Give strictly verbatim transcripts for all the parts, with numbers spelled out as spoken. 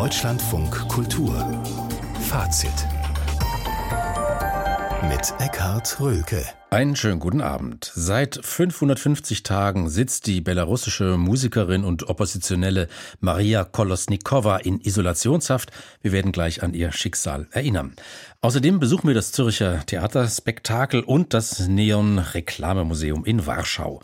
Deutschlandfunk Kultur Fazit mit Eckhard Röhlke. Einen schönen guten Abend. Seit fünfhundertfünfzig Tagen sitzt die belarussische Musikerin und Oppositionelle Maria Kolesnikowa in Isolationshaft. Wir werden gleich an ihr Schicksal erinnern. Außerdem besuchen wir das Zürcher Theaterspektakel und das Neon-Reklamemuseum in Warschau.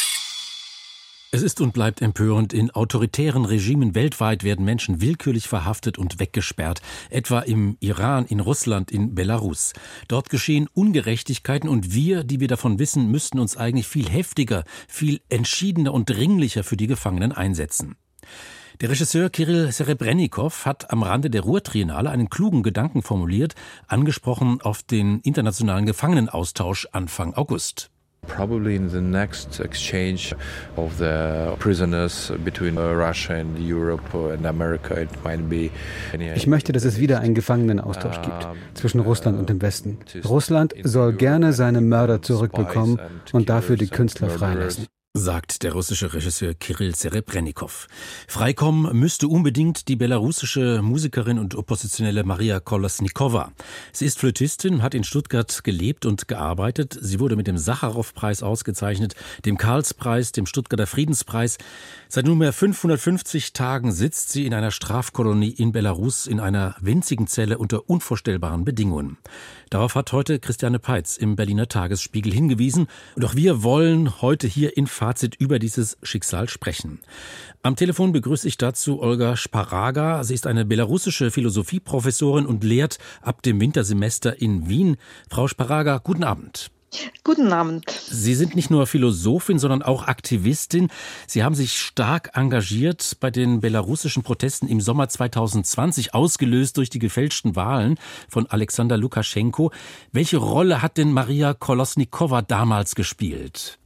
Es ist und bleibt empörend. In autoritären Regimen weltweit werden Menschen willkürlich verhaftet und weggesperrt. Etwa im Iran, in Russland, in Belarus. Dort geschehen Ungerechtigkeiten und wir, die wir davon wissen, müssten uns eigentlich viel heftiger, viel entschiedener und dringlicher für die Gefangenen einsetzen. Der Regisseur Kirill Serebrennikov hat am Rande der Ruhr-Triennale einen klugen Gedanken formuliert, angesprochen auf den internationalen Gefangenenaustausch Anfang August. Probably in the next exchange of the prisoners between Russia and Europe and America, it might be. Ich möchte, dass es wieder einen Gefangenenaustausch gibt zwischen Russland und dem Westen. Russland soll gerne seine Mörder zurückbekommen und dafür die Künstler freilassen, sagt der russische Regisseur Kirill Serebrennikov. Freikommen müsste unbedingt die belarussische Musikerin und Oppositionelle Maria Kolesnikowa. Sie ist Flötistin, hat in Stuttgart gelebt und gearbeitet. Sie wurde mit dem Sacharow-Preis ausgezeichnet, dem Karlspreis, dem Stuttgarter Friedenspreis. Seit nunmehr fünfhundertfünfzig Tagen sitzt sie in einer Strafkolonie in Belarus in einer winzigen Zelle unter unvorstellbaren Bedingungen. Darauf hat heute Christiane Peitz im Berliner Tagesspiegel hingewiesen. Und auch wir wollen heute hier in Fazit über dieses Schicksal sprechen. Am Telefon begrüße ich dazu Olga Szparaga. Sie ist eine belarussische Philosophieprofessorin und lehrt ab dem Wintersemester in Wien. Frau Szparaga, guten Abend. Guten Abend. Sie sind nicht nur Philosophin, sondern auch Aktivistin. Sie haben sich stark engagiert bei den belarussischen Protesten im Sommer zweitausendzwanzig, ausgelöst durch die gefälschten Wahlen von Alexander Lukaschenko. Welche Rolle hat denn Maria Kolesnikowa damals gespielt?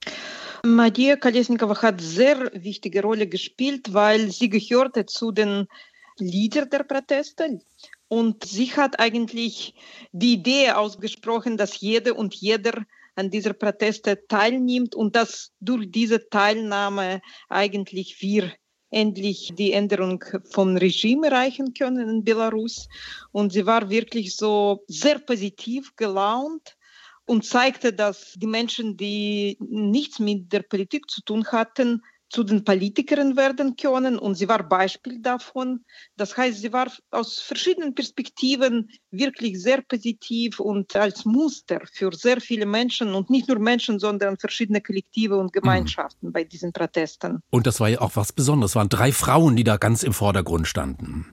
Maria Kolesnikowa hat sehr wichtige Rolle gespielt, weil sie gehörte zu den Leadern der Proteste. Und sie hat eigentlich die Idee ausgesprochen, dass jede und jeder an dieser Proteste teilnimmt und dass durch diese Teilnahme eigentlich wir endlich die Änderung vom Regime erreichen können in Belarus. Und sie war wirklich so sehr positiv gelaunt und zeigte, dass die Menschen, die nichts mit der Politik zu tun hatten, zu den Politikern werden können. Und sie war Beispiel davon. Das heißt, sie war aus verschiedenen Perspektiven wirklich sehr positiv und als Muster für sehr viele Menschen und nicht nur Menschen, sondern verschiedene Kollektive und Gemeinschaften mhm. bei diesen Protesten. Und das war ja auch was Besonderes. Es waren drei Frauen, die da ganz im Vordergrund standen.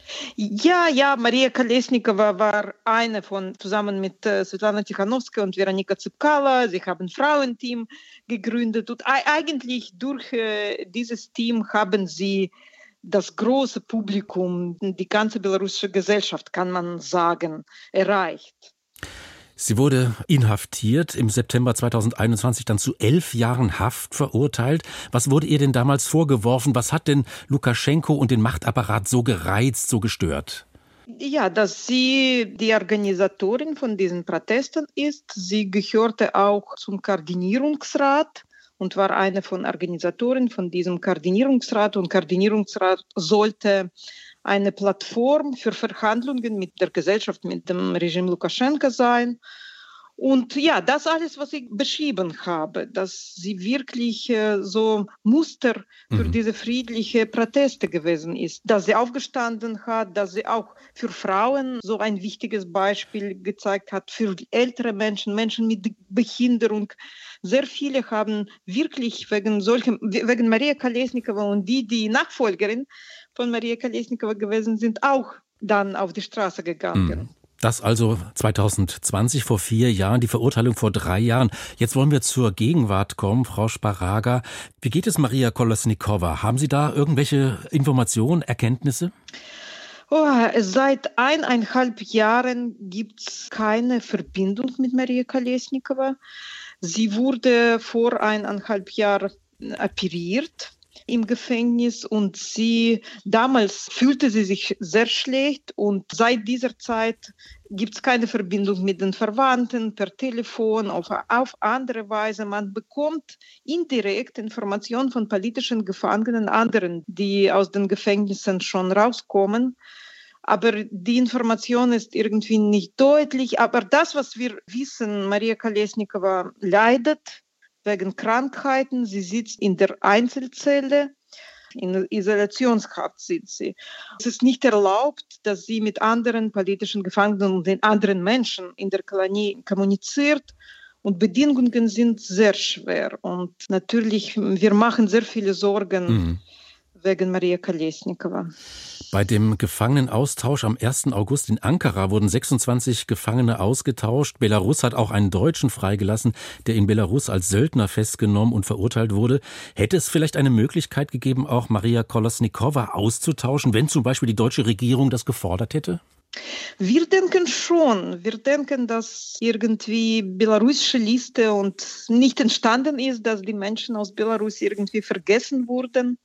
Ja, ja, Maria Kolesnikowa war eine von, zusammen mit äh, Svetlana Tikhanovskaya und Veronika Tsepkala. Sie haben ein Frauenteam gegründet und e- eigentlich durch äh, dieses Team haben sie das große Publikum, die ganze belarussische Gesellschaft, kann man sagen, erreicht. Sie wurde inhaftiert, im September zweitausendeinundzwanzig dann zu elf Jahren Haft verurteilt. Was wurde ihr denn damals vorgeworfen? Was hat denn Lukaschenko und den Machtapparat so gereizt, so gestört? Ja, dass sie die Organisatorin von diesen Protesten ist. Sie gehörte auch zum Koordinierungsrat und war eine von Organisatoren von diesem Koordinierungsrat. Und Koordinierungsrat sollte eine Plattform für Verhandlungen mit der Gesellschaft, mit dem Regime Lukaschenko sein. Und ja, das alles, was ich beschrieben habe, dass sie wirklich äh, so Muster für mhm. diese friedliche Proteste gewesen ist, dass sie aufgestanden hat, dass sie auch für Frauen so ein wichtiges Beispiel gezeigt hat, für ältere Menschen, Menschen mit Behinderung. Sehr viele haben wirklich wegen solchen, wegen Maria Kolesnikowa und die, die Nachfolgerin von Maria Kolesnikowa gewesen sind, auch dann auf die Straße gegangen. Das also zweitausendzwanzig, vor vier Jahren, die Verurteilung vor drei Jahren. Jetzt wollen wir zur Gegenwart kommen, Frau Szparaga. Wie geht es Maria Kolesnikowa? Haben Sie da irgendwelche Informationen, Erkenntnisse? Oh, seit eineinhalb Jahren gibt es keine Verbindung mit Maria Kolesnikowa. Sie wurde vor eineinhalb Jahren operiert im Gefängnis und sie damals fühlte sie sich sehr schlecht und seit dieser Zeit gibt es keine Verbindung mit den Verwandten per Telefon, auf, auf andere Weise. Man bekommt indirekt Informationen von politischen Gefangenen, anderen, die aus den Gefängnissen schon rauskommen. Aber die Information ist irgendwie nicht deutlich. Aber das, was wir wissen, Maria Kolesnikova leidet wegen Krankheiten. Sie sitzt in der Einzelzelle, in Isolationshaft sitzt sie. Es ist nicht erlaubt, dass sie mit anderen politischen Gefangenen und den anderen Menschen in der Kolonie kommuniziert. Und Bedingungen sind sehr schwer. Und natürlich, wir machen sehr viele Sorgen mhm. wegen Maria Kolesnikova. Bei dem Gefangenenaustausch am ersten August in Ankara wurden sechsundzwanzig Gefangene ausgetauscht. Belarus hat auch einen Deutschen freigelassen, der in Belarus als Söldner festgenommen und verurteilt wurde. Hätte es vielleicht eine Möglichkeit gegeben, auch Maria Kolesnikova auszutauschen, wenn zum Beispiel die deutsche Regierung das gefordert hätte? Wir denken schon. Wir denken, dass irgendwie belarussische Liste und nicht entstanden ist, dass die Menschen aus Belarus irgendwie vergessen wurden.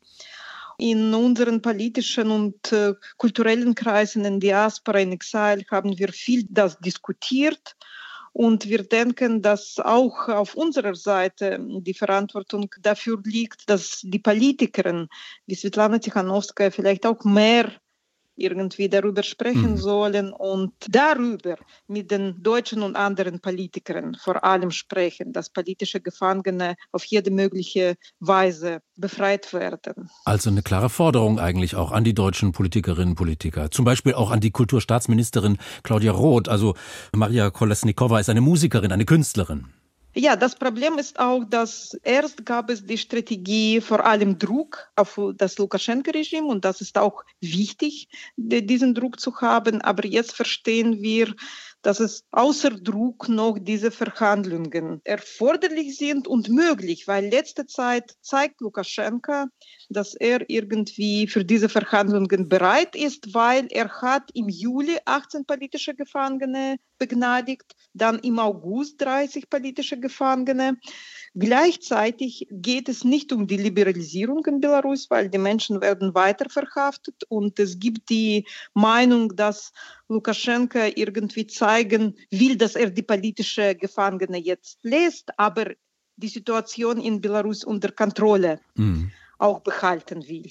In unseren politischen und äh, kulturellen Kreisen in Diaspora, in Exil, haben wir viel das diskutiert. Und wir denken, dass auch auf unserer Seite die Verantwortung dafür liegt, dass die Politikerin wie Svetlana Tikhanovskaya vielleicht auch mehr irgendwie darüber sprechen mhm. sollen und darüber mit den deutschen und anderen Politikern vor allem sprechen, dass politische Gefangene auf jede mögliche Weise befreit werden. Also eine klare Forderung eigentlich auch an die deutschen Politikerinnen und Politiker, zum Beispiel auch an die Kulturstaatsministerin Claudia Roth. Also Maria Kolesnikova ist eine Musikerin, eine Künstlerin. Ja, das Problem ist auch, dass erst gab es die Strategie, vor allem Druck auf das Lukaschenko-Regime und das ist auch wichtig, diesen Druck zu haben. Aber jetzt verstehen wir, dass es außer Druck noch diese Verhandlungen erforderlich sind und möglich, weil letzte Zeit zeigt Lukaschenko, dass er irgendwie für diese Verhandlungen bereit ist, weil er hat im Juli achtzehn politische Gefangene begnadigt, dann im August dreißig politische Gefangene. Gleichzeitig geht es nicht um die Liberalisierung in Belarus, weil die Menschen werden weiter verhaftet und es gibt die Meinung, dass Lukaschenko irgendwie zeigen will, dass er die politische Gefangene jetzt lässt, aber die Situation in Belarus unter Kontrolle mhm. auch behalten will.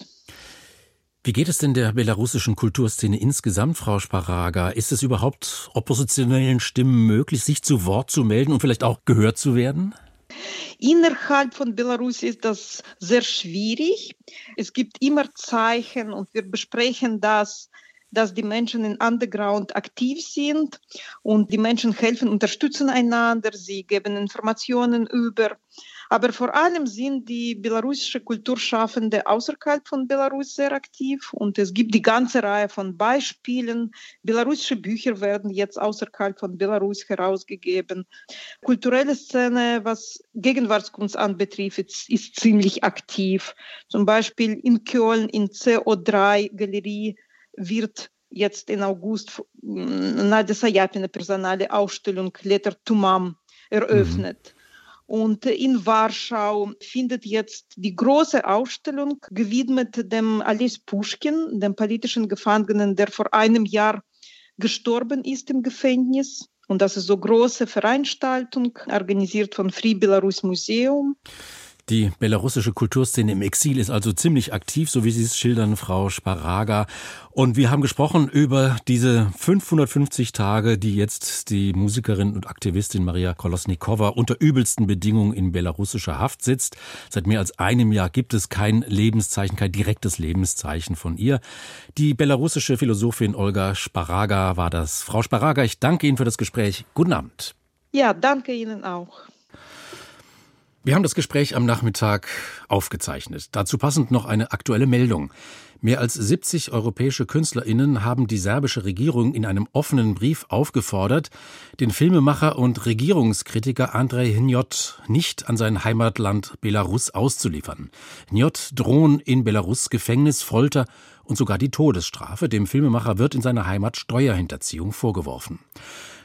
Wie geht es denn der belarussischen Kulturszene insgesamt, Frau Szparaga? Ist es überhaupt oppositionellen Stimmen möglich, sich zu Wort zu melden und vielleicht auch gehört zu werden? Innerhalb von Belarus ist das sehr schwierig. Es gibt immer Zeichen und wir besprechen das, dass die Menschen in Underground aktiv sind und die Menschen helfen, unterstützen einander, sie geben Informationen über. Aber vor allem sind die belarussische Kulturschaffende außerhalb von Belarus sehr aktiv und es gibt die ganze Reihe von Beispielen. Belarussische Bücher werden jetzt außerhalb von Belarus herausgegeben. Kulturelle Szene, was Gegenwartskunst anbetrifft, ist, ist ziemlich aktiv. Zum Beispiel in Köln in C O drei Galerie wird jetzt im August Nadia Sayapina personale Ausstellung Letter to Mom eröffnet. Mhm. Und in Warschau findet jetzt die große Ausstellung gewidmet dem Ales Puschkin, dem politischen Gefangenen, der vor einem Jahr gestorben ist im Gefängnis. Und das ist so eine große Veranstaltung, organisiert vom Free Belarus Museum. Die belarussische Kulturszene im Exil ist also ziemlich aktiv, so wie Sie es schildern, Frau Szparaga. Und wir haben gesprochen über diese fünfhundertfünfzig Tage, die jetzt die Musikerin und Aktivistin Maria Kolesnikova unter übelsten Bedingungen in belarussischer Haft sitzt. Seit mehr als einem Jahr gibt es kein Lebenszeichen, kein direktes Lebenszeichen von ihr. Die belarussische Philosophin Olga Szparaga war das. Frau Szparaga, ich danke Ihnen für das Gespräch. Guten Abend. Ja, danke Ihnen auch. Wir haben das Gespräch am Nachmittag aufgezeichnet. Dazu passend noch eine aktuelle Meldung. Mehr als siebzig europäische KünstlerInnen haben die serbische Regierung in einem offenen Brief aufgefordert, den Filmemacher und Regierungskritiker Andrej Hnjot nicht an sein Heimatland Belarus auszuliefern. Hnjot drohen in Belarus Gefängnis, Folter und sogar die Todesstrafe. Dem Filmemacher wird in seiner Heimat Steuerhinterziehung vorgeworfen.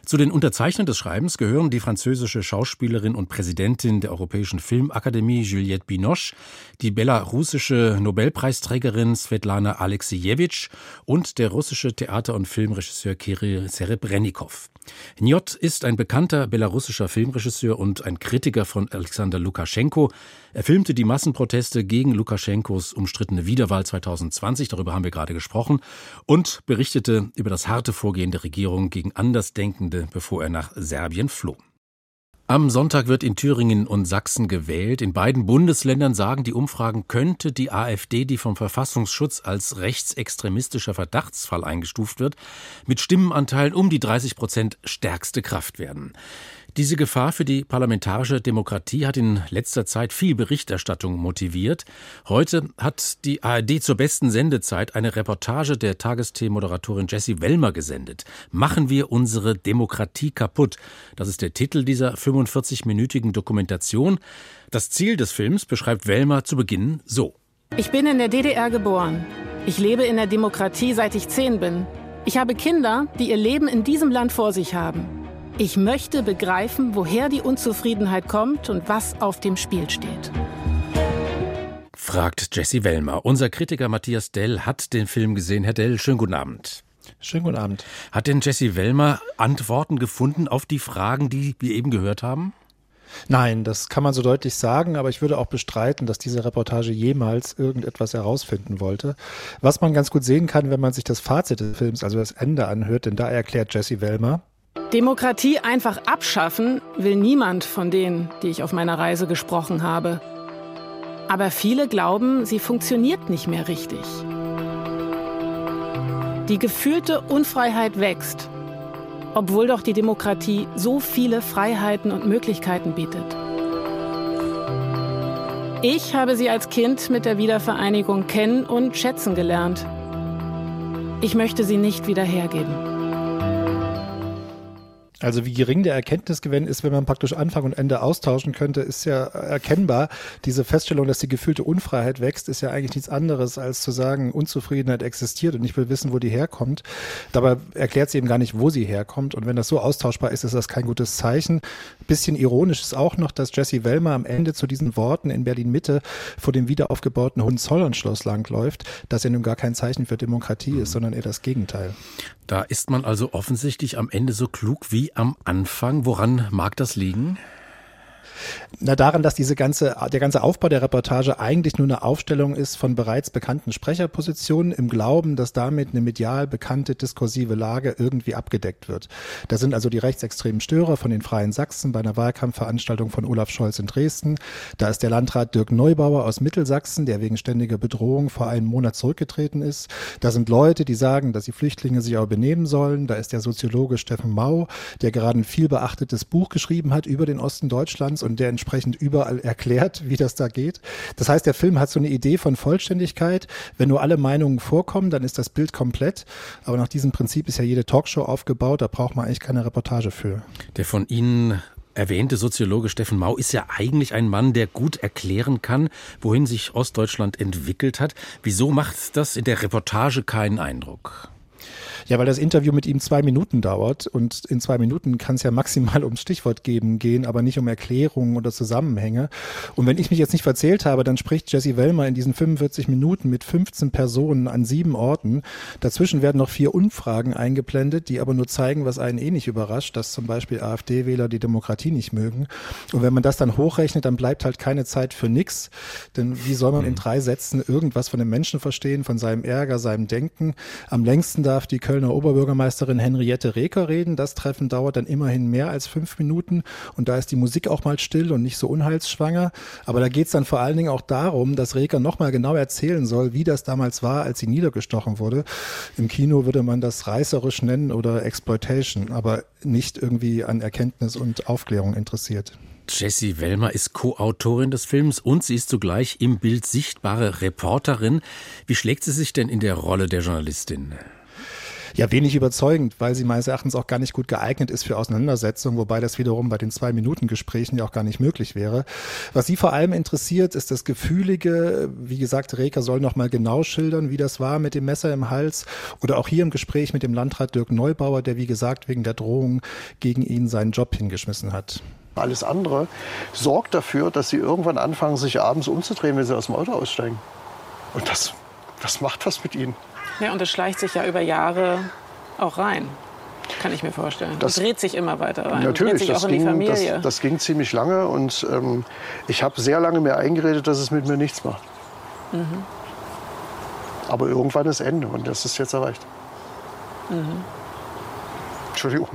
Zu den Unterzeichnern des Schreibens gehören die französische Schauspielerin und Präsidentin der Europäischen Filmakademie Juliette Binoche, die belarussische Nobelpreisträgerin Svetlana Alexejewitsch und der russische Theater- und Filmregisseur Kirill Serebrennikov. Njot ist ein bekannter belarussischer Filmregisseur und ein Kritiker von Alexander Lukaschenko. Er filmte die Massenproteste gegen Lukaschenkos umstrittene Wiederwahl zwanzig zwanzig, darüber haben wir gerade gesprochen, und berichtete über das harte Vorgehen der Regierung gegen Andersdenkende, bevor er nach Serbien floh. Am Sonntag wird in Thüringen und Sachsen gewählt. In beiden Bundesländern sagen die Umfragen, könnte die AfD, die vom Verfassungsschutz als rechtsextremistischer Verdachtsfall eingestuft wird, mit Stimmenanteilen um die dreißig Prozent stärkste Kraft werden. Diese Gefahr für die parlamentarische Demokratie hat in letzter Zeit viel Berichterstattung motiviert. Heute hat die A R D zur besten Sendezeit eine Reportage der Tagesthemen-Moderatorin Jessie Wellmer gesendet. Machen wir unsere Demokratie kaputt? Das ist der Titel dieser fünfundvierzig-minütigen Dokumentation. Das Ziel des Films beschreibt Wellmer zu Beginn so. Ich bin in der D D R geboren. Ich lebe in der Demokratie, seit ich zehn bin. Ich habe Kinder, die ihr Leben in diesem Land vor sich haben. Ich möchte begreifen, woher die Unzufriedenheit kommt und was auf dem Spiel steht. Fragt Jessie Wellmer. Unser Kritiker Matthias Dell hat den Film gesehen. Herr Dell, schönen guten Abend. Schönen guten Abend. Hat denn Jessie Wellmer Antworten gefunden auf die Fragen, die wir eben gehört haben? Nein, das kann man so deutlich sagen, aber ich würde auch bestreiten, dass diese Reportage jemals irgendetwas herausfinden wollte. Was man ganz gut sehen kann, wenn man sich das Fazit des Films, also das Ende anhört, denn da erklärt Jessie Wellmer: Demokratie einfach abschaffen will niemand von denen, die ich auf meiner Reise gesprochen habe. Aber viele glauben, sie funktioniert nicht mehr richtig. Die gefühlte Unfreiheit wächst, obwohl doch die Demokratie so viele Freiheiten und Möglichkeiten bietet. Ich habe sie als Kind mit der Wiedervereinigung kennen und schätzen gelernt. Ich möchte sie nicht wieder hergeben. Also wie gering der Erkenntnisgewinn ist, wenn man praktisch Anfang und Ende austauschen könnte, ist ja erkennbar. Diese Feststellung, dass die gefühlte Unfreiheit wächst, ist ja eigentlich nichts anderes, als zu sagen, Unzufriedenheit existiert und ich will wissen, wo die herkommt. Dabei erklärt sie eben gar nicht, wo sie herkommt. Und wenn das so austauschbar ist, ist das kein gutes Zeichen. Bisschen ironisch ist auch noch, dass Jessie Wellmer am Ende zu diesen Worten in Berlin-Mitte vor dem wiederaufgebauten Hohenzollern-Schloss langläuft, das ja nun gar kein Zeichen für Demokratie ist, sondern eher das Gegenteil. Da ist man also offensichtlich am Ende so klug wie am Anfang. Woran mag das liegen? Na, daran, dass diese ganze, der ganze Aufbau der Reportage eigentlich nur eine Aufstellung ist von bereits bekannten Sprecherpositionen im Glauben, dass damit eine medial bekannte diskursive Lage irgendwie abgedeckt wird. Da sind also die rechtsextremen Störer von den Freien Sachsen bei einer Wahlkampfveranstaltung von Olaf Scholz in Dresden. Da ist der Landrat Dirk Neubauer aus Mittelsachsen, der wegen ständiger Bedrohung vor einem Monat zurückgetreten ist. Da sind Leute, die sagen, dass die Flüchtlinge sich auch benehmen sollen. Da ist der Soziologe Steffen Mau, der gerade ein viel beachtetes Buch geschrieben hat über den Osten Deutschlands und der entsprechend überall erklärt, wie das da geht. Das heißt, der Film hat so eine Idee von Vollständigkeit. Wenn nur alle Meinungen vorkommen, dann ist das Bild komplett. Aber nach diesem Prinzip ist ja jede Talkshow aufgebaut. Da braucht man eigentlich keine Reportage für. Der von Ihnen erwähnte Soziologe Steffen Mau ist ja eigentlich ein Mann, der gut erklären kann, wohin sich Ostdeutschland entwickelt hat. Wieso macht das in der Reportage keinen Eindruck? Ja, weil das Interview mit ihm zwei Minuten dauert und in zwei Minuten kann es ja maximal ums Stichwort geben gehen, aber nicht um Erklärungen oder Zusammenhänge. Und wenn ich mich jetzt nicht verzählt habe, dann spricht Jessie Wellmer in diesen fünfundvierzig Minuten mit fünfzehn Personen an sieben Orten. Dazwischen werden noch vier Umfragen eingeblendet, die aber nur zeigen, was einen eh nicht überrascht, dass zum Beispiel AfD-Wähler die Demokratie nicht mögen. Und wenn man das dann hochrechnet, dann bleibt halt keine Zeit für nix. Denn wie soll man in drei Sätzen irgendwas von dem Menschen verstehen, von seinem Ärger, seinem Denken? Am längsten darf die Kölner Oberbürgermeisterin Henriette Reker reden. Das Treffen dauert dann immerhin mehr als fünf Minuten und da ist die Musik auch mal still und nicht so unheilsschwanger. Aber da geht es dann vor allen Dingen auch darum, dass Reker nochmal genau erzählen soll, wie das damals war, als sie niedergestochen wurde. Im Kino würde man das reißerisch nennen oder Exploitation, aber nicht irgendwie an Erkenntnis und Aufklärung interessiert. Jessie Wellmer ist Co-Autorin des Films und sie ist zugleich im Bild sichtbare Reporterin. Wie schlägt sie sich denn in der Rolle der Journalistin? Ja, wenig überzeugend, weil sie meines Erachtens auch gar nicht gut geeignet ist für Auseinandersetzungen, wobei das wiederum bei den Zwei-Minuten-Gesprächen ja auch gar nicht möglich wäre. Was sie vor allem interessiert, ist das Gefühlige. Wie gesagt, Reker soll noch mal genau schildern, wie das war mit dem Messer im Hals oder auch hier im Gespräch mit dem Landrat Dirk Neubauer, der wie gesagt wegen der Drohung gegen ihn seinen Job hingeschmissen hat. Alles andere sorgt dafür, dass sie irgendwann anfangen, sich abends umzudrehen, wenn sie aus dem Auto aussteigen. Und das, das macht was mit ihnen. Ja, und das schleicht sich ja über Jahre auch rein, kann ich mir vorstellen. Das, das dreht sich immer weiter rein. Natürlich, sich das, auch in die ging, Familie. Das, das ging ziemlich lange und ähm, ich habe sehr lange mir eingeredet, dass es mit mir nichts macht. Mhm. Aber irgendwann ist Ende und das ist jetzt erreicht. Mhm. Entschuldigung.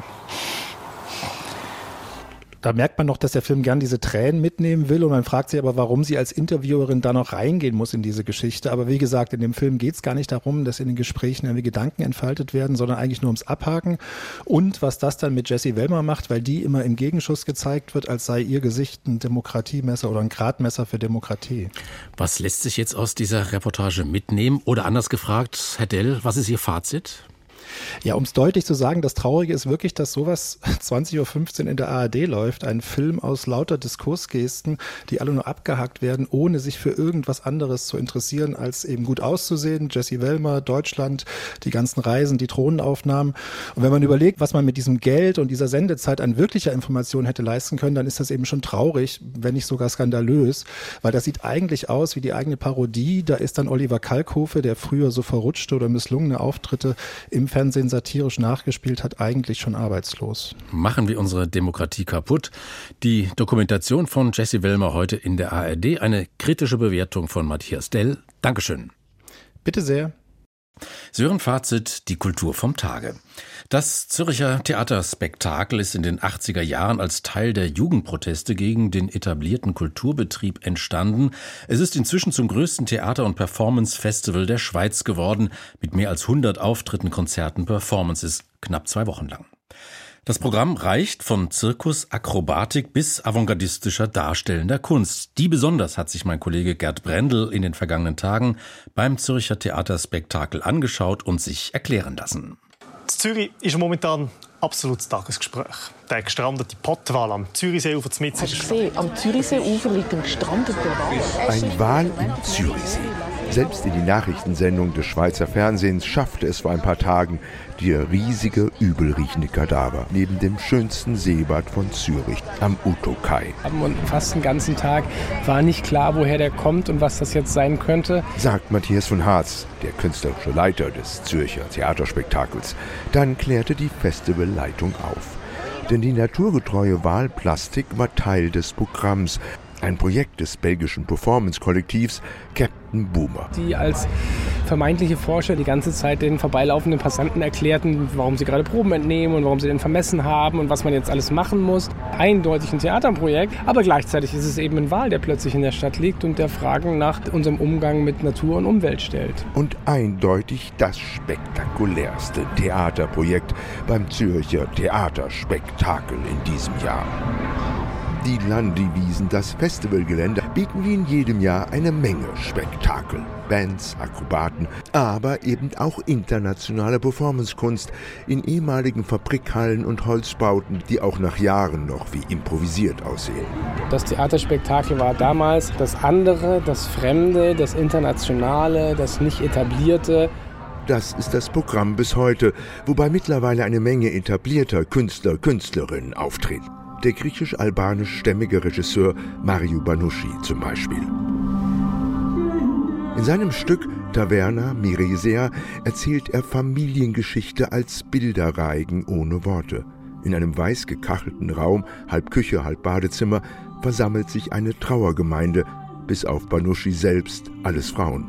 Da merkt man noch, dass der Film gern diese Tränen mitnehmen will und man fragt sich aber, warum sie als Interviewerin da noch reingehen muss in diese Geschichte. Aber wie gesagt, in dem Film geht es gar nicht darum, dass in den Gesprächen irgendwie Gedanken entfaltet werden, sondern eigentlich nur ums Abhaken und was das dann mit Jessie Wellmer macht, weil die immer im Gegenschuss gezeigt wird, als sei ihr Gesicht ein Demokratiemesser oder ein Gradmesser für Demokratie. Was lässt sich jetzt aus dieser Reportage mitnehmen? Oder anders gefragt, Herr Dell, was ist Ihr Fazit? Ja, um es deutlich zu sagen, das Traurige ist wirklich, dass sowas zwanzig Uhr fünfzehn in der A R D läuft. Ein Film aus lauter Diskursgesten, die alle nur abgehakt werden, ohne sich für irgendwas anderes zu interessieren, als eben gut auszusehen. Jessie Wellmer, Deutschland, die ganzen Reisen, die Thronenaufnahmen. Und wenn man überlegt, was man mit diesem Geld und dieser Sendezeit an wirklicher Information hätte leisten können, dann ist das eben schon traurig, wenn nicht sogar skandalös, weil das sieht eigentlich aus wie die eigene Parodie. Da ist dann Oliver Kalkofe, der früher so verrutschte oder misslungene Auftritte im Fernsehen satirisch nachgespielt hat, eigentlich schon arbeitslos. Machen wir unsere Demokratie kaputt. Die Dokumentation von Jessie Wellmer heute in der A R D. Eine kritische Bewertung von Matthias Dell. Dankeschön. Bitte sehr. Sie hören Fazit, die Kultur vom Tage. Das Zürcher Theaterspektakel ist in den achtziger Jahren als Teil der Jugendproteste gegen den etablierten Kulturbetrieb entstanden. Es ist inzwischen zum größten Theater- und Performance-Festival der Schweiz geworden, mit mehr als hundert Auftritten, Konzerten, Performances, knapp zwei Wochen lang. Das Programm reicht von Zirkus, Akrobatik bis avantgardistischer darstellender Kunst. Die besonders hat sich mein Kollege Gerd Brendel in den vergangenen Tagen beim Zürcher Theaterspektakel angeschaut und sich erklären lassen. In Zürich ist momentan absolutes Tagesgespräch. Der gestrandete Pottwal am Zürichseeufer zu Mitz. Hast du gesehen, am Zürichseeufer liegt ein gestrandeter Wal. Ein Wal im Zürichsee. Selbst in die Nachrichtensendung des Schweizer Fernsehens schaffte es vor ein paar Tagen der riesige, übelriechende Kadaver neben dem schönsten Seebad von Zürich am Utokai. Und fast den ganzen Tag war nicht klar, woher der kommt und was das jetzt sein könnte. Sagt Matthias von Harz, der künstlerische Leiter des Zürcher Theaterspektakels. Dann klärte die Festivalleitung auf. Denn die naturgetreue Walplastik war Teil des Programms. Ein Projekt des belgischen Performance-Kollektivs Captain Boomer. Die als vermeintliche Forscher die ganze Zeit den vorbeilaufenden Passanten erklärten, warum sie gerade Proben entnehmen und warum sie den vermessen haben und was man jetzt alles machen muss. Eindeutig ein Theaterprojekt, aber gleichzeitig ist es eben ein Wal, der plötzlich in der Stadt liegt und der Fragen nach unserem Umgang mit Natur und Umwelt stellt. Und eindeutig das spektakulärste Theaterprojekt beim Zürcher Theaterspektakel in diesem Jahr. Die Landewiesen, das Festivalgelände, bieten wie in jedem Jahr eine Menge Spektakel. Bands, Akrobaten, aber eben auch internationale Performancekunst in ehemaligen Fabrikhallen und Holzbauten, die auch nach Jahren noch wie improvisiert aussehen. Das Theaterspektakel war damals das andere, das Fremde, das Internationale, das nicht Etablierte. Das ist das Programm bis heute, wobei mittlerweile eine Menge etablierter Künstler, Künstlerinnen auftreten. Der griechisch-albanisch-stämmige Regisseur Mariu Banuschi zum Beispiel. In seinem Stück Taverna Miresea erzählt er Familiengeschichte als Bilderreigen ohne Worte. In einem weiß gekachelten Raum, halb Küche, halb Badezimmer, versammelt sich eine Trauergemeinde, bis auf Banuschi selbst alles Frauen.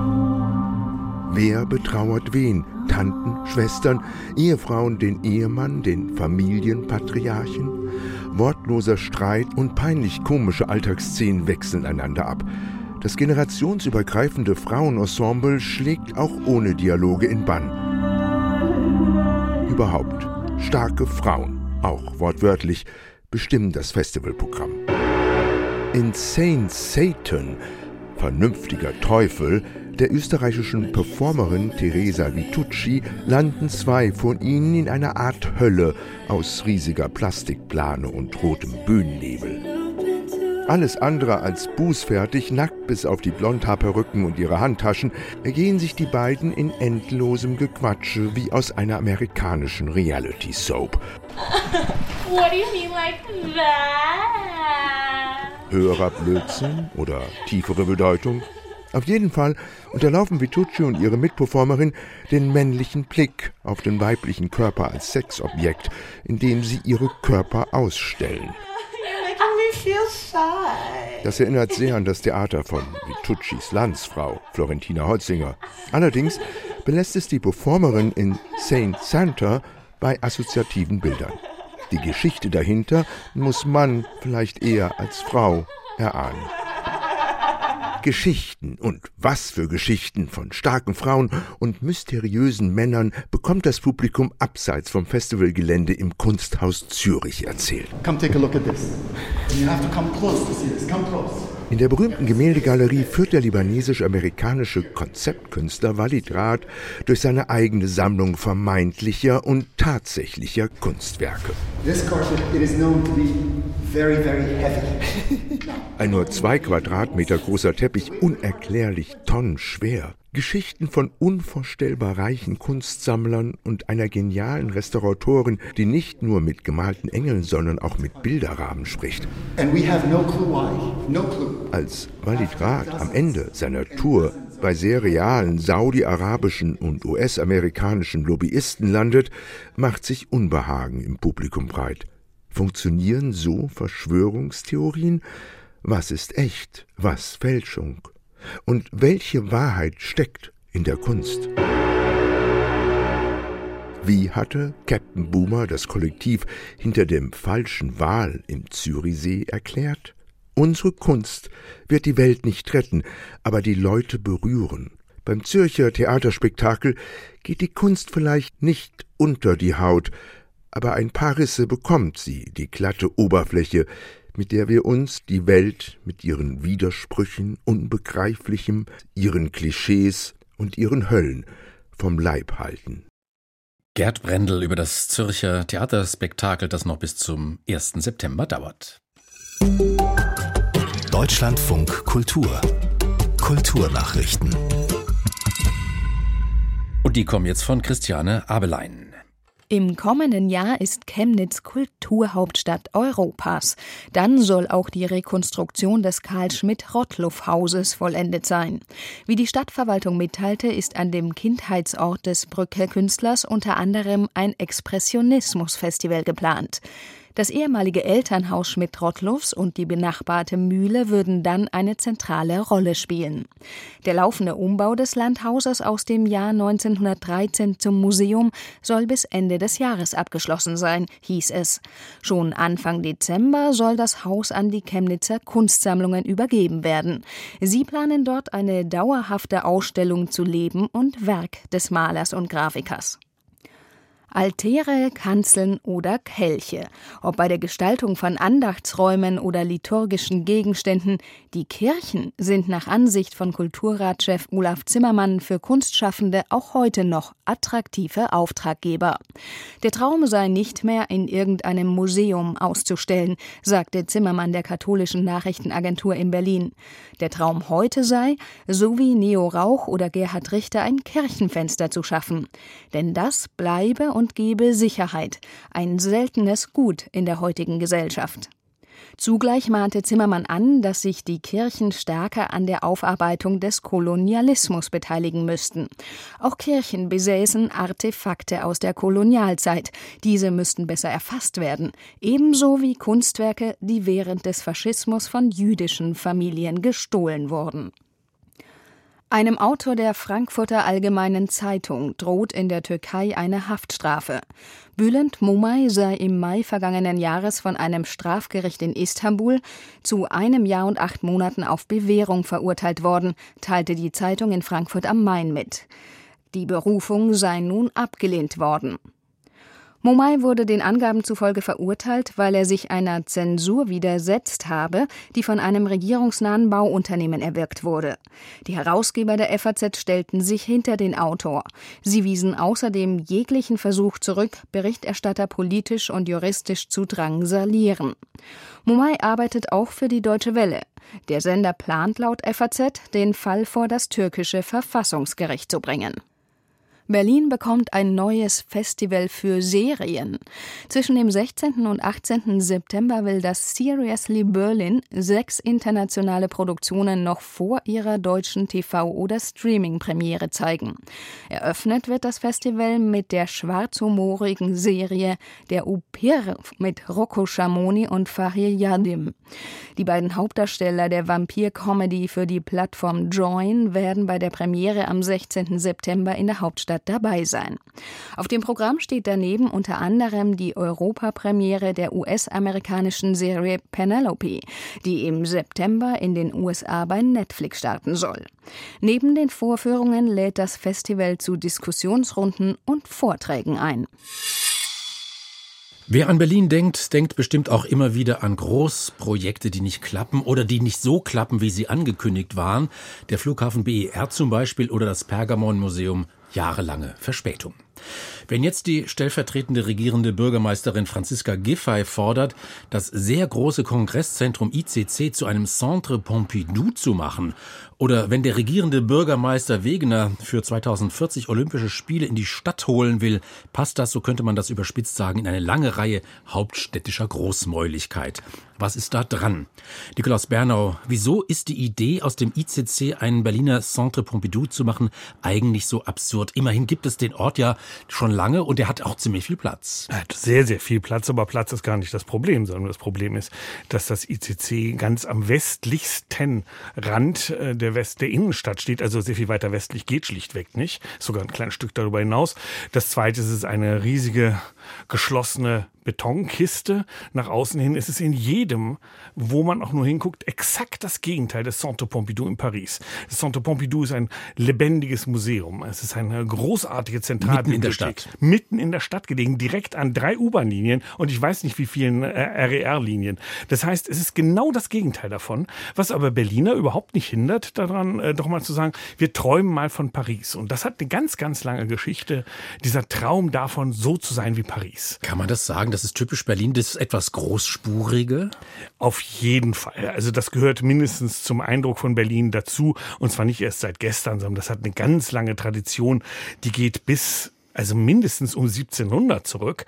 Wer betrauert wen? Tanten, Schwestern, Ehefrauen den Ehemann, den Familienpatriarchen? Wortloser Streit und peinlich komische Alltagsszenen wechseln einander ab. Das generationsübergreifende Frauenensemble schlägt auch ohne Dialoge in Bann. Überhaupt, starke Frauen, auch wortwörtlich, bestimmen das Festivalprogramm. Insane Satan, vernünftiger Teufel, der österreichischen Performerin Teresa Vitucci landen zwei von ihnen in einer Art Hölle aus riesiger Plastikplane und rotem Bühnennebel. Alles andere als bußfertig, nackt bis auf die Blondhaarperücken und ihre Handtaschen, ergehen sich die beiden in endlosem Gequatsche wie aus einer amerikanischen Reality-Soap. What do you mean like that? Höherer Blödsinn oder tiefere Bedeutung? Auf jeden Fall unterlaufen Vitucci und ihre Mitperformerin den männlichen Blick auf den weiblichen Körper als Sexobjekt, indem sie ihre Körper ausstellen. Das erinnert sehr an das Theater von Vituccis Landsfrau, Florentina Holzinger. Allerdings belässt es die Performerin in Saint Santa bei assoziativen Bildern. Die Geschichte dahinter muss man vielleicht eher als Frau erahnen. Geschichten und was für Geschichten von starken Frauen und mysteriösen Männern bekommt das Publikum abseits vom Festivalgelände im Kunsthaus Zürich erzählt. Come take a look at this. You have to come close to see this. Come close. In der berühmten Gemäldegalerie führt der libanesisch-amerikanische Konzeptkünstler Walid Raad durch seine eigene Sammlung vermeintlicher und tatsächlicher Kunstwerke. This carpet, it is known to be very, very heavy. Ein nur zwei Quadratmeter großer Teppich, unerklärlich tonnenschwer. Geschichten von unvorstellbar reichen Kunstsammlern und einer genialen Restauratorin, die nicht nur mit gemalten Engeln, sondern auch mit Bilderrahmen spricht. And we have no clue why. No clue. Als Walid Raad am Ende seiner Tour bei sehr realen saudi-arabischen und U S-amerikanischen Lobbyisten landet, macht sich Unbehagen im Publikum breit. Funktionieren so Verschwörungstheorien? Was ist echt, was Fälschung? Und welche Wahrheit steckt in der Kunst? Wie hatte Captain Boomer das Kollektiv hinter dem falschen Wal im Zürichsee erklärt? Unsere Kunst wird die Welt nicht retten, aber die Leute berühren. Beim Zürcher Theaterspektakel geht die Kunst vielleicht nicht unter die Haut, aber ein paar Risse bekommt sie, die glatte Oberfläche, mit der wir uns die Welt mit ihren Widersprüchen, Unbegreiflichem, ihren Klischees und ihren Höllen vom Leib halten. Gerd Brendel über das Zürcher Theaterspektakel, das noch bis zum ersten September dauert. Deutschlandfunk Kultur. Kulturnachrichten. Und die kommen jetzt von Christiane Abelein. Im kommenden Jahr ist Chemnitz Kulturhauptstadt Europas. Dann soll auch die Rekonstruktion des Carl-Schmidt-Rottluff-Hauses vollendet sein. Wie die Stadtverwaltung mitteilte, ist an dem Kindheitsort des Brücker Künstlers unter anderem ein Expressionismus-Festival geplant. Das ehemalige Elternhaus Schmidt-Rottluffs und die benachbarte Mühle würden dann eine zentrale Rolle spielen. Der laufende Umbau des Landhauses aus dem Jahr neunzehnhundertdreizehn zum Museum soll bis Ende des Jahres abgeschlossen sein, hieß es. Schon Anfang Dezember soll das Haus an die Chemnitzer Kunstsammlungen übergeben werden. Sie planen dort eine dauerhafte Ausstellung zu Leben und Werk des Malers und Grafikers. Altäre, Kanzeln oder Kelche. Ob bei der Gestaltung von Andachtsräumen oder liturgischen Gegenständen, die Kirchen sind nach Ansicht von Kulturratschef Olaf Zimmermann für Kunstschaffende auch heute noch attraktive Auftraggeber. Der Traum sei nicht mehr in irgendeinem Museum auszustellen, sagte Zimmermann der katholischen Nachrichtenagentur in Berlin. Der Traum heute sei, so wie Neo Rauch oder Gerhard Richter ein Kirchenfenster zu schaffen. Denn das bleibe und gebe Sicherheit, ein seltenes Gut in der heutigen Gesellschaft. Zugleich mahnte Zimmermann an, dass sich die Kirchen stärker an der Aufarbeitung des Kolonialismus beteiligen müssten. Auch Kirchen besäßen Artefakte aus der Kolonialzeit. Diese müssten besser erfasst werden, ebenso wie Kunstwerke, die während des Faschismus von jüdischen Familien gestohlen wurden. Einem Autor der Frankfurter Allgemeinen Zeitung droht in der Türkei eine Haftstrafe. Bülent Mumay sei im Mai vergangenen Jahres von einem Strafgericht in Istanbul zu einem Jahr und acht Monaten auf Bewährung verurteilt worden, teilte die Zeitung in Frankfurt am Main mit. Die Berufung sei nun abgelehnt worden. Momay wurde den Angaben zufolge verurteilt, weil er sich einer Zensur widersetzt habe, die von einem regierungsnahen Bauunternehmen erwirkt wurde. Die Herausgeber der F A Z stellten sich hinter den Autor. Sie wiesen außerdem jeglichen Versuch zurück, Berichterstatter politisch und juristisch zu drangsalieren. Momay arbeitet auch für die Deutsche Welle. Der Sender plant laut F A Z, den Fall vor das türkische Verfassungsgericht zu bringen. Berlin bekommt ein neues Festival für Serien. Zwischen dem sechzehnten und achtzehnten September will das Seriously Berlin sechs internationale Produktionen noch vor ihrer deutschen T V- oder Streaming-Premiere zeigen. Eröffnet wird das Festival mit der schwarzhumorigen Serie Der Upir mit Rocco Schamoni und Fahir Yardim. Die beiden Hauptdarsteller der Vampir-Comedy für die Plattform Join werden bei der Premiere am sechzehnten September in der Hauptstadt dabei sein. Auf dem Programm steht daneben unter anderem die Europapremiere der U S-amerikanischen Serie Penelope, die im September in den U S A bei Netflix starten soll. Neben den Vorführungen lädt das Festival zu Diskussionsrunden und Vorträgen ein. Wer an Berlin denkt, denkt bestimmt auch immer wieder an Großprojekte, die nicht klappen oder die nicht so klappen, wie sie angekündigt waren. Der Flughafen B E R zum Beispiel oder das Pergamon-Museum, jahrelange Verspätung. Wenn jetzt die stellvertretende regierende Bürgermeisterin Franziska Giffey fordert, das sehr große Kongresszentrum I C C zu einem Centre Pompidou zu machen, oder wenn der regierende Bürgermeister Wegener für zweitausendvierzig Olympische Spiele in die Stadt holen will, passt das, so könnte man das überspitzt sagen, in eine lange Reihe hauptstädtischer Großmäuligkeit. Was ist da dran? Nikolaus Bernau, wieso ist die Idee, aus dem I C C einen Berliner Centre Pompidou zu machen, eigentlich so absurd? Immerhin gibt es den Ort ja schon lange und er hat auch ziemlich viel Platz. Er hat sehr, sehr viel Platz, aber Platz ist gar nicht das Problem, sondern das Problem ist, dass das I C C ganz am westlichsten Rand der West der Innenstadt steht, also sehr viel weiter westlich geht schlichtweg nicht, sogar ein kleines Stück darüber hinaus. Das zweite ist, es ist eine riesige, geschlossene Betonkiste. Nach außen hin ist es in jedem, wo man auch nur hinguckt, exakt das Gegenteil des Centre Pompidou in Paris. Das Centre Pompidou ist ein lebendiges Museum. Es ist eine großartige Zentralbibliothek. Mitten in der Stadt. Mitten in der Stadt gelegen, direkt an drei U-Bahn-Linien und ich weiß nicht wie vielen R E R-Linien. Das heißt, es ist genau das Gegenteil davon, was aber Berliner überhaupt nicht hindert, daran äh, doch mal zu sagen, wir träumen mal von Paris. Und das hat eine ganz, ganz lange Geschichte, dieser Traum davon, so zu sein wie Paris. Kann man das sagen? Das ist typisch Berlin, das etwas Großspurige? Auf jeden Fall. Also das gehört mindestens zum Eindruck von Berlin dazu. Und zwar nicht erst seit gestern, sondern das hat eine ganz lange Tradition. Die geht bis... also mindestens um siebzehnhundert zurück.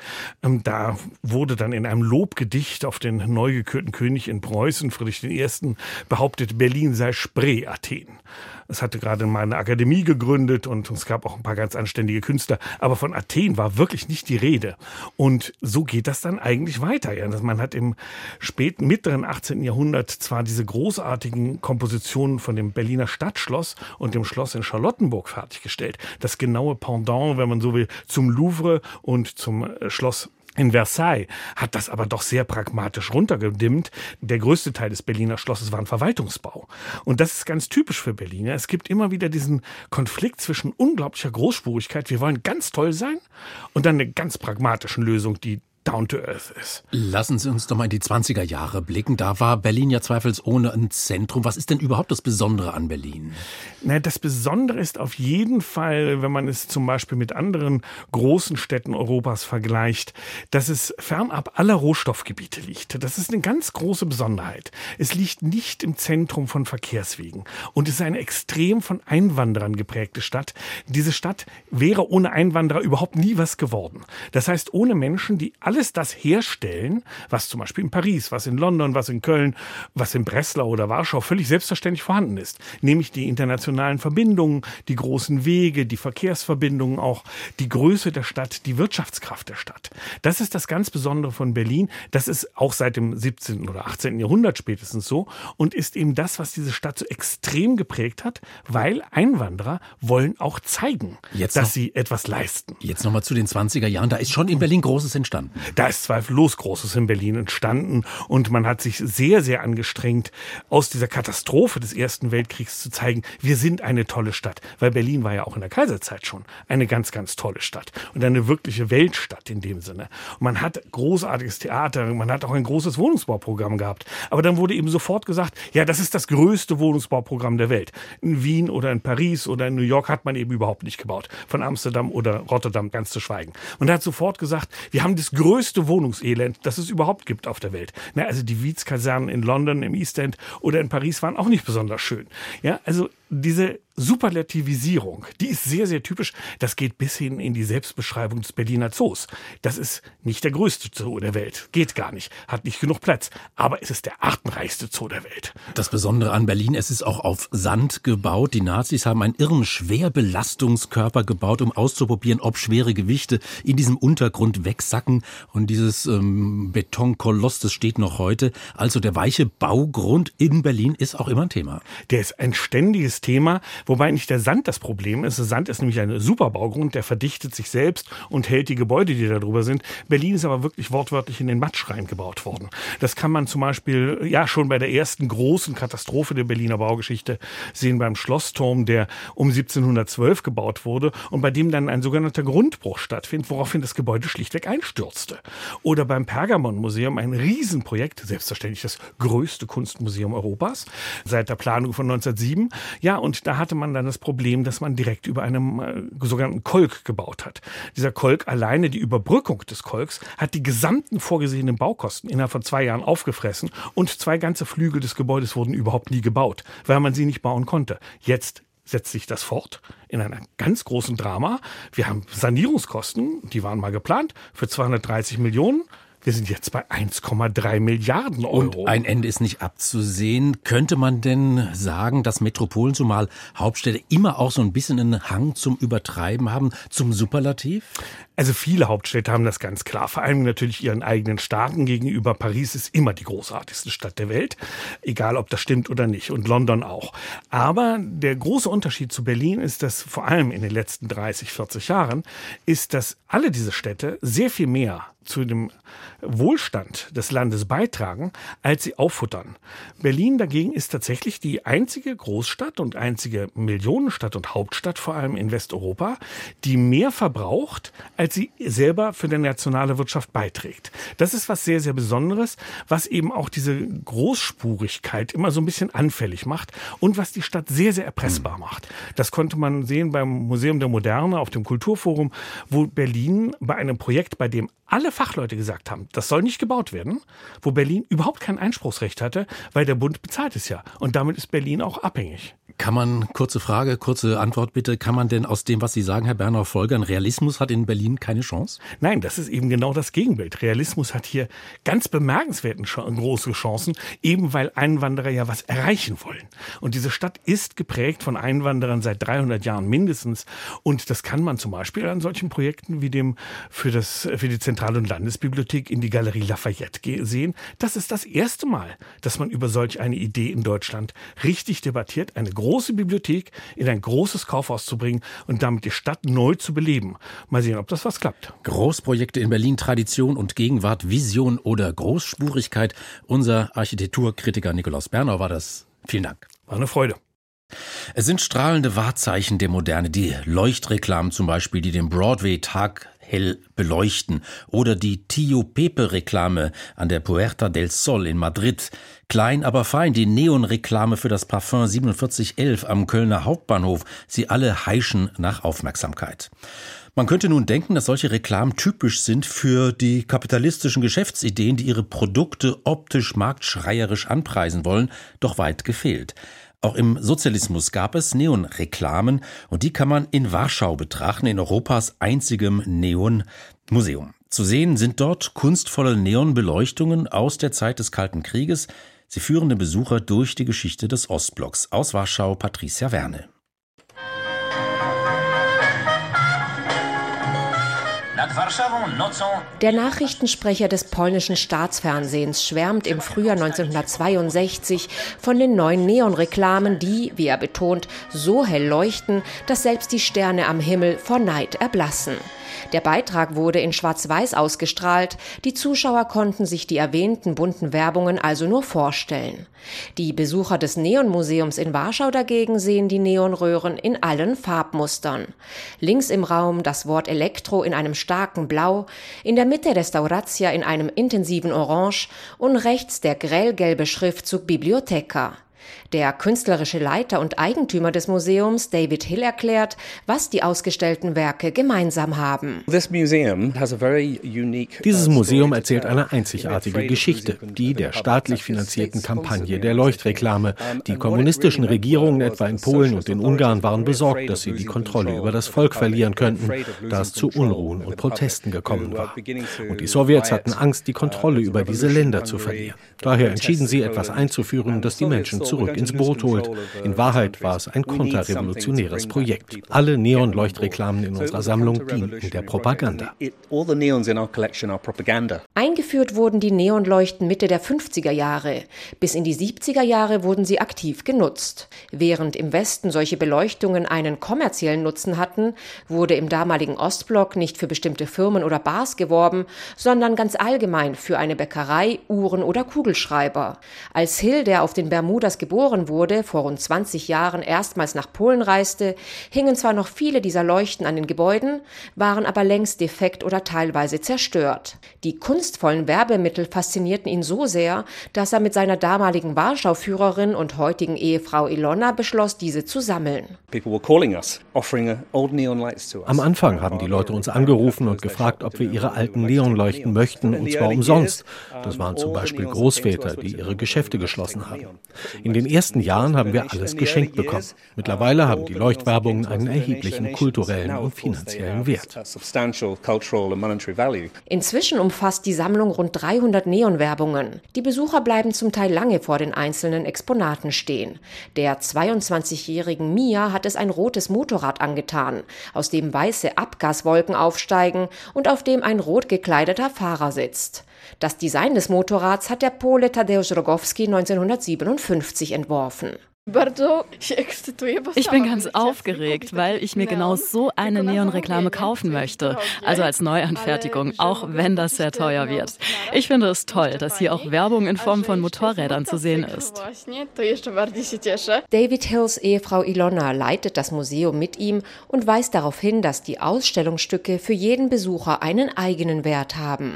Da wurde dann in einem Lobgedicht auf den neu gekürten König in Preußen, Friedrich der Erste., behauptet, Berlin sei Spree-Athen. Es hatte gerade mal eine Akademie gegründet und es gab auch ein paar ganz anständige Künstler. Aber von Athen war wirklich nicht die Rede. Und so geht das dann eigentlich weiter. Ja, man hat im späten, mittleren achtzehnten Jahrhundert zwar diese großartigen Kompositionen von dem Berliner Stadtschloss und dem Schloss in Charlottenburg fertiggestellt. Das genaue Pendant, wenn man so will, zum Louvre und zum Schloss in Versailles, hat das aber doch sehr pragmatisch runtergedimmt. Der größte Teil des Berliner Schlosses war ein Verwaltungsbau. Und das ist ganz typisch für Berlin. Es gibt immer wieder diesen Konflikt zwischen unglaublicher Großspurigkeit, wir wollen ganz toll sein, und dann eine ganz pragmatischen Lösung, die down to earth ist. Lassen Sie uns doch mal in die zwanziger Jahre blicken. Da war Berlin ja zweifelsohne ein Zentrum. Was ist denn überhaupt das Besondere an Berlin? Na, das Besondere ist auf jeden Fall, wenn man es zum Beispiel mit anderen großen Städten Europas vergleicht, dass es fernab aller Rohstoffgebiete liegt. Das ist eine ganz große Besonderheit. Es liegt nicht im Zentrum von Verkehrswegen. Und es ist eine extrem von Einwanderern geprägte Stadt. Diese Stadt wäre ohne Einwanderer überhaupt nie was geworden. Das heißt, ohne Menschen, die alles das herstellen, was zum Beispiel in Paris, was in London, was in Köln, was in Breslau oder Warschau völlig selbstverständlich vorhanden ist. Nämlich die internationalen Verbindungen, die großen Wege, die Verkehrsverbindungen auch, die Größe der Stadt, die Wirtschaftskraft der Stadt. Das ist das ganz Besondere von Berlin. Das ist auch seit dem siebzehnten oder achtzehnten Jahrhundert spätestens so und ist eben das, was diese Stadt so extrem geprägt hat, weil Einwanderer wollen auch zeigen, jetzt dass noch, sie etwas leisten. Jetzt nochmal zu den zwanziger Jahren. Da ist schon in Berlin Großes entstanden. Da ist zweifellos Großes in Berlin entstanden und man hat sich sehr, sehr angestrengt, aus dieser Katastrophe des Ersten Weltkriegs zu zeigen, wir sind eine tolle Stadt. Weil Berlin war ja auch in der Kaiserzeit schon eine ganz, ganz tolle Stadt und eine wirkliche Weltstadt in dem Sinne. Und man hat großartiges Theater, man hat auch ein großes Wohnungsbauprogramm gehabt. Aber dann wurde eben sofort gesagt, ja, das ist das größte Wohnungsbauprogramm der Welt. In Wien oder in Paris oder in New York hat man eben überhaupt nicht gebaut. Von Amsterdam oder Rotterdam ganz zu schweigen. Und er hat sofort gesagt, wir haben das größte Wohnungselend, das es überhaupt gibt auf der Welt. Na, also die Wietz-Kasernen in London, im East End oder in Paris waren auch nicht besonders schön. Ja, also diese Superlativisierung, die ist sehr, sehr typisch. Das geht bis hin in die Selbstbeschreibung des Berliner Zoos. Das ist nicht der größte Zoo der Welt. Geht gar nicht. Hat nicht genug Platz. Aber es ist der artenreichste Zoo der Welt. Das Besondere an Berlin, es ist auch auf Sand gebaut. Die Nazis haben einen irren Schwerbelastungskörper gebaut, um auszuprobieren, ob schwere Gewichte in diesem Untergrund wegsacken. Und dieses ähm, Betonkoloss, das steht noch heute. Also der weiche Baugrund in Berlin ist auch immer ein Thema. Der ist ein ständiges Thema, wobei nicht der Sand das Problem ist. Der Sand ist nämlich ein super Baugrund, der verdichtet sich selbst und hält die Gebäude, die da drüber sind. Berlin ist aber wirklich wortwörtlich in den Matsch reingebaut worden. Das kann man zum Beispiel ja schon bei der ersten großen Katastrophe der Berliner Baugeschichte sehen, beim Schlossturm, der um siebzehnhundertzwölf gebaut wurde und bei dem dann ein sogenannter Grundbruch stattfindet, woraufhin das Gebäude schlichtweg einstürzte. Oder beim Pergamonmuseum, ein Riesenprojekt, selbstverständlich das größte Kunstmuseum Europas, seit der Planung von neunzehnhundertsieben. Ja, und da hatte man dann das Problem, dass man direkt über einem äh, sogenannten Kolk gebaut hat. Dieser Kolk alleine, die Überbrückung des Kolks, hat die gesamten vorgesehenen Baukosten innerhalb von zwei Jahren aufgefressen und zwei ganze Flügel des Gebäudes wurden überhaupt nie gebaut, weil man sie nicht bauen konnte. Jetzt setzt sich das fort in einer ganz großen Drama. Wir haben Sanierungskosten, die waren mal geplant, für zweihundertdreißig Millionen. Wir sind jetzt bei eins Komma drei Milliarden Euro. Und ein Ende ist nicht abzusehen. Könnte man denn sagen, dass Metropolen, zumal Hauptstädte, immer auch so ein bisschen einen Hang zum Übertreiben haben, zum Superlativ? Also viele Hauptstädte haben das ganz klar, vor allem natürlich ihren eigenen Staaten gegenüber. Paris ist immer die großartigste Stadt der Welt, egal ob das stimmt oder nicht, und London auch. Aber der große Unterschied zu Berlin ist, dass vor allem in den letzten dreißig, vierzig Jahren, ist, dass alle diese Städte sehr viel mehr zu dem Wohlstand des Landes beitragen, als sie auffuttern. Berlin dagegen ist tatsächlich die einzige Großstadt und einzige Millionenstadt und Hauptstadt, vor allem in Westeuropa, die mehr verbraucht, als sie selber für die nationale Wirtschaft beiträgt. Das ist was sehr, sehr Besonderes, was eben auch diese Großspurigkeit immer so ein bisschen anfällig macht und was die Stadt sehr, sehr erpressbar macht. Das konnte man sehen beim Museum der Moderne auf dem Kulturforum, wo Berlin bei einem Projekt, bei dem alle Fachleute gesagt haben, das soll nicht gebaut werden, wo Berlin überhaupt kein Einspruchsrecht hatte, weil der Bund bezahlt es ja. Und damit ist Berlin auch abhängig. Kann man, kurze Frage, kurze Antwort bitte, kann man denn aus dem, was Sie sagen, Herr Bernhard folgern, Realismus hat in Berlin keine Chance? Nein, das ist eben genau das Gegenbild. Realismus hat hier ganz bemerkenswerten große Chancen, eben weil Einwanderer ja was erreichen wollen. Und diese Stadt ist geprägt von Einwanderern seit dreihundert Jahren mindestens. Und das kann man zum Beispiel an solchen Projekten wie dem für, das, für die Zentral- und Landesbibliothek in die Galerie Lafayette sehen. Das ist das erste Mal, dass man über solch eine Idee in Deutschland richtig debattiert, eine große Bibliothek in ein großes Kaufhaus zu bringen und damit die Stadt neu zu beleben. Mal sehen, ob das was klappt. Großprojekte in Berlin, Tradition und Gegenwart, Vision oder Großspurigkeit. Unser Architekturkritiker Nikolaus Bernau war das. Vielen Dank. War eine Freude. Es sind strahlende Wahrzeichen der Moderne, die Leuchtreklamen zum Beispiel, die den Broadway taghell beleuchten, oder die Tio Pepe-Reklame an der Puerta del Sol in Madrid. Klein, aber fein, die Neon-Reklame für das Parfum siebenundvierzig elf am Kölner Hauptbahnhof. Sie alle heischen nach Aufmerksamkeit. Man könnte nun denken, dass solche Reklamen typisch sind für die kapitalistischen Geschäftsideen, die ihre Produkte optisch marktschreierisch anpreisen wollen, doch weit gefehlt. Auch im Sozialismus gab es Neonreklamen und die kann man in Warschau betrachten, in Europas einzigem Neonmuseum. Zu sehen sind dort kunstvolle Neonbeleuchtungen aus der Zeit des Kalten Krieges. Sie führen den Besucher durch die Geschichte des Ostblocks. Aus Warschau, Patricia Werne. Der Nachrichtensprecher des polnischen Staatsfernsehens schwärmt im Frühjahr neunzehnhundertzweiundsechzig von den neuen Neonreklamen, die, wie er betont, so hell leuchten, dass selbst die Sterne am Himmel vor Neid erblassen. Der Beitrag wurde in Schwarz-Weiß ausgestrahlt. Die Zuschauer konnten sich die erwähnten bunten Werbungen also nur vorstellen. Die Besucher des Neonmuseums in Warschau dagegen sehen die Neonröhren in allen Farbmustern. Links im Raum das Wort Elektro in einem starken Blau, in der Mitte Restauracja in einem intensiven Orange und rechts der grellgelbe Schriftzug Biblioteca. Der künstlerische Leiter und Eigentümer des Museums, David Hill, erklärt, was die ausgestellten Werke gemeinsam haben. Dieses Museum erzählt eine einzigartige Geschichte, die der staatlich finanzierten Kampagne der Leuchtreklame. Die kommunistischen Regierungen etwa in Polen und in Ungarn waren besorgt, dass sie die Kontrolle über das Volk verlieren könnten, da es zu Unruhen und Protesten gekommen war. Und die Sowjets hatten Angst, die Kontrolle über diese Länder zu verlieren. Daher entschieden sie, etwas einzuführen, das die Menschen zurück ins Boot holt. In Wahrheit war es ein konterrevolutionäres Projekt. Alle Neonleuchtreklamen in unserer Sammlung dienten der Propaganda. Eingeführt wurden die Neonleuchten Mitte der fünfziger Jahre. Bis in die siebziger Jahre wurden sie aktiv genutzt. Während im Westen solche Beleuchtungen einen kommerziellen Nutzen hatten, wurde im damaligen Ostblock nicht für bestimmte Firmen oder Bars geworben, sondern ganz allgemein für eine Bäckerei, Uhren oder Kugelschreiber. Als Hill, der auf den Bermudas geboren wurde, vor rund zwanzig Jahren erstmals nach Polen reiste, hingen zwar noch viele dieser Leuchten an den Gebäuden, waren aber längst defekt oder teilweise zerstört. Die kunstvollen Werbemittel faszinierten ihn so sehr, dass er mit seiner damaligen Warschau-Führerin und heutigen Ehefrau Ilona beschloss, diese zu sammeln. Am Anfang haben die Leute uns angerufen und gefragt, ob wir ihre alten Neonleuchten möchten, und zwar umsonst. Das waren zum Beispiel Großväter, die ihre Geschäfte geschlossen haben. In den ersten Jahren haben wir alles geschenkt bekommen. Mittlerweile haben die Leuchtwerbungen einen erheblichen kulturellen und finanziellen Wert. Inzwischen umfasst die Sammlung rund dreihundert Neonwerbungen. Die Besucher bleiben zum Teil lange vor den einzelnen Exponaten stehen. Der zweiundzwanzigjährigen Mia hat es ein rotes Motorrad angetan, aus dem weiße Abgaswolken aufsteigen und auf dem ein rot gekleideter Fahrer sitzt. Das Design des Motorrads hat der Pole Tadeusz Rogowski neunzehnhundertsiebenundfünfzig entworfen. Ich bin ganz aufgeregt, weil ich mir genau so eine Neonreklame kaufen möchte. Also als Neuanfertigung, auch wenn das sehr teuer wird. Ich finde es toll, dass hier auch Werbung in Form von Motorrädern zu sehen ist. David Hills Ehefrau Ilona leitet das Museum mit ihm und weist darauf hin, dass die Ausstellungsstücke für jeden Besucher einen eigenen Wert haben.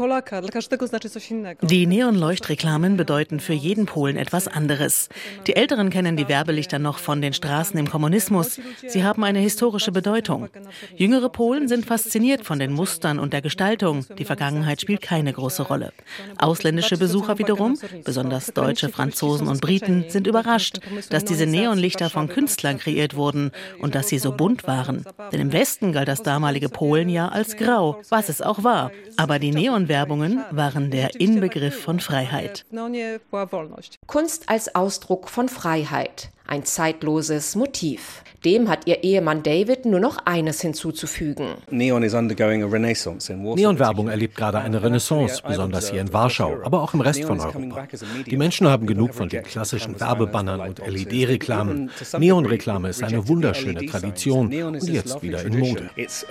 Die Neonleuchtreklamen bedeuten für jeden Polen etwas anderes. Die Älteren kennen die Werbelichter noch von den Straßen im Kommunismus. Sie haben eine historische Bedeutung. Jüngere Polen sind fasziniert von den Mustern und der Gestaltung. Die Vergangenheit spielt keine große Rolle. Ausländische Besucher wiederum, besonders Deutsche, Franzosen und Briten, sind überrascht, dass diese Neonlichter von Künstlern kreiert wurden und dass sie so bunt waren. Denn im Westen galt das damalige Polen ja als grau, was es auch war. Aber die Neonwerbungen waren der Inbegriff von Freiheit. Kunst als Ausdruck von Freiheit. Ein zeitloses Motiv. Dem hat ihr Ehemann David nur noch eines hinzuzufügen. Neonwerbung erlebt gerade eine Renaissance, besonders hier in Warschau, aber auch im Rest von Europa. Die Menschen haben genug von den klassischen Werbebannern und L E D-Reklamen. Neonreklame ist eine wunderschöne Tradition und jetzt wieder in Mode.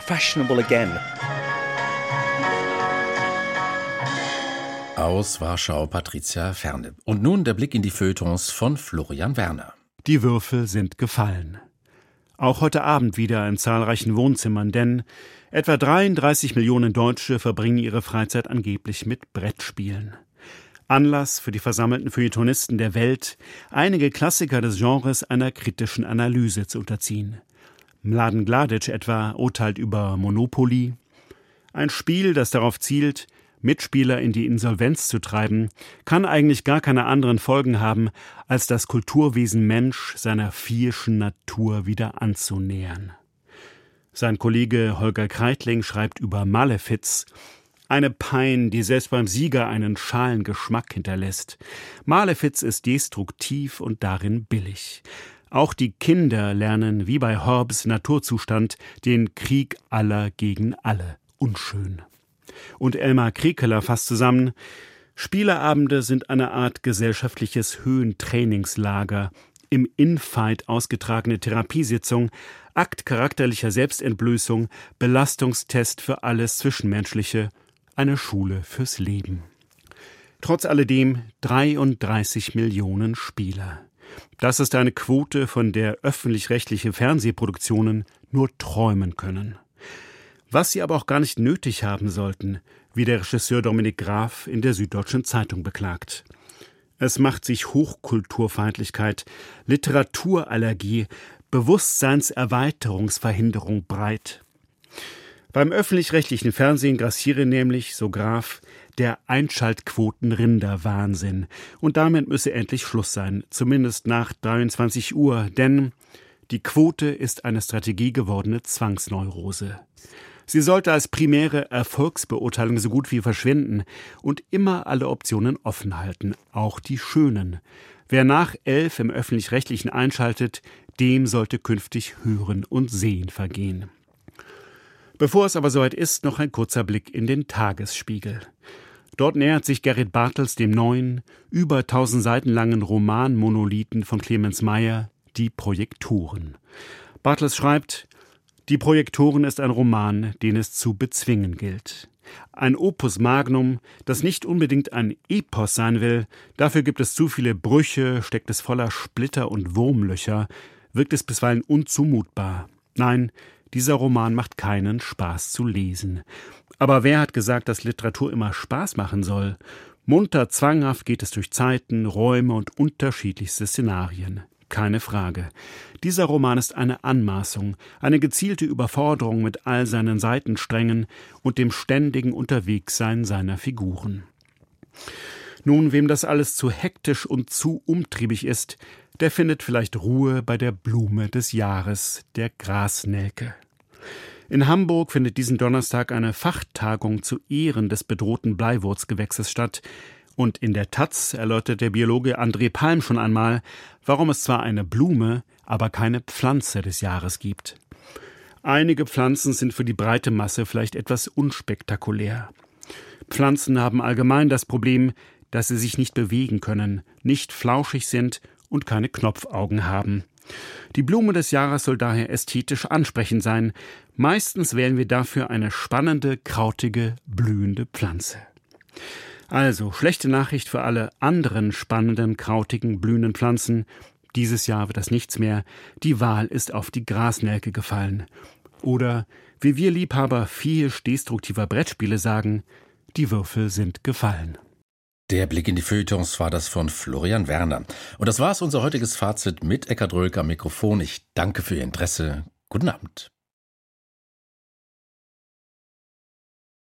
Aus Warschau Patricia Ferne. Und nun der Blick in die Feuilletons von Florian Werner. Die Würfel sind gefallen. Auch heute Abend wieder in zahlreichen Wohnzimmern, denn etwa dreiunddreißig Millionen Deutsche verbringen ihre Freizeit angeblich mit Brettspielen. Anlass für die versammelten Feuilletonisten der Welt, einige Klassiker des Genres einer kritischen Analyse zu unterziehen. Mladen Gladic etwa urteilt über Monopoly. Ein Spiel, das darauf zielt, Mitspieler in die Insolvenz zu treiben, kann eigentlich gar keine anderen Folgen haben, als das Kulturwesen Mensch seiner viehischen Natur wieder anzunähern. Sein Kollege Holger Kreitling schreibt über Malefiz: Eine Pein, die selbst beim Sieger einen schalen Geschmack hinterlässt. Malefiz ist destruktiv und darin billig. Auch die Kinder lernen, wie bei Hobbes Naturzustand, den Krieg aller gegen alle. Unschön. Und Elmar Kriekeler fasst zusammen: Spieleabende sind eine Art gesellschaftliches Höhentrainingslager, im Infight ausgetragene Therapiesitzung, Akt charakterlicher Selbstentblößung, Belastungstest für alles Zwischenmenschliche, eine Schule fürs Leben. Trotz alledem dreiunddreißig Millionen Spieler. Das ist eine Quote, von der öffentlich-rechtliche Fernsehproduktionen nur träumen können. Was sie aber auch gar nicht nötig haben sollten, wie der Regisseur Dominik Graf in der Süddeutschen Zeitung beklagt. Es macht sich Hochkulturfeindlichkeit, Literaturallergie, Bewusstseinserweiterungsverhinderung breit. Beim öffentlich-rechtlichen Fernsehen grassiere nämlich, so Graf, der Einschaltquoten-Rinder-Wahnsinn. Und damit müsse endlich Schluss sein, zumindest nach dreiundzwanzig Uhr, denn die Quote ist eine Strategie gewordene Zwangsneurose. Sie sollte als primäre Erfolgsbeurteilung so gut wie verschwinden und immer alle Optionen offen halten, auch die schönen. Wer nach elf im Öffentlich-Rechtlichen einschaltet, dem sollte künftig Hören und Sehen vergehen. Bevor es aber soweit ist, noch ein kurzer Blick in den Tagesspiegel. Dort nähert sich Gerrit Bartels dem neuen, über tausend Seiten langen Roman-Monolithen von Clemens Meyer, Die Projektoren. Bartels schreibt: Die Projektoren ist ein Roman, den es zu bezwingen gilt. Ein Opus Magnum, das nicht unbedingt ein Epos sein will, dafür gibt es zu viele Brüche, steckt es voller Splitter und Wurmlöcher, wirkt es bisweilen unzumutbar. Nein, dieser Roman macht keinen Spaß zu lesen. Aber wer hat gesagt, dass Literatur immer Spaß machen soll? Munter, zwanghaft geht es durch Zeiten, Räume und unterschiedlichste Szenarien. Keine Frage. Dieser Roman ist eine Anmaßung, eine gezielte Überforderung mit all seinen Seitensträngen und dem ständigen Unterwegssein seiner Figuren. Nun, wem das alles zu hektisch und zu umtriebig ist, der findet vielleicht Ruhe bei der Blume des Jahres, der Grasnelke. In Hamburg findet diesen Donnerstag eine Fachtagung zu Ehren des bedrohten Bleiwurzgewächses statt. Und in der Taz erläutert der Biologe André Palm schon einmal, warum es zwar eine Blume, aber keine Pflanze des Jahres gibt. Einige Pflanzen sind für die breite Masse vielleicht etwas unspektakulär. Pflanzen haben allgemein das Problem, dass sie sich nicht bewegen können, nicht flauschig sind und keine Knopfaugen haben. Die Blume des Jahres soll daher ästhetisch ansprechend sein. Meistens wählen wir dafür eine spannende, krautige, blühende Pflanze. Also, schlechte Nachricht für alle anderen spannenden, krautigen, blühenden Pflanzen. Dieses Jahr wird das nichts mehr. Die Wahl ist auf die Grasnelke gefallen. Oder, wie wir Liebhaber vielseitig destruktiver Brettspiele sagen, die Würfel sind gefallen. Der Blick in die Feuilletons war das von Florian Werner. Und das war es, unser heutiges Fazit mit Eckhard Rölke am Mikrofon. Ich danke für Ihr Interesse. Guten Abend.